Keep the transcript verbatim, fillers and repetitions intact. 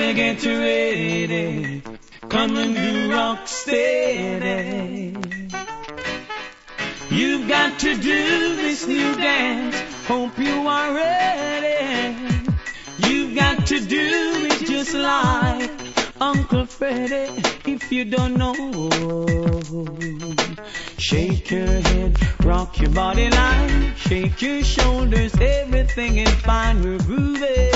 Better get ready. Come and do rock steady. You've got to do this new dance. Hope you are ready. You've got to do it just like Uncle Freddie. If you don't know, shake your head, rock your body line, shake your shoulders, everything is fine. We're grooving.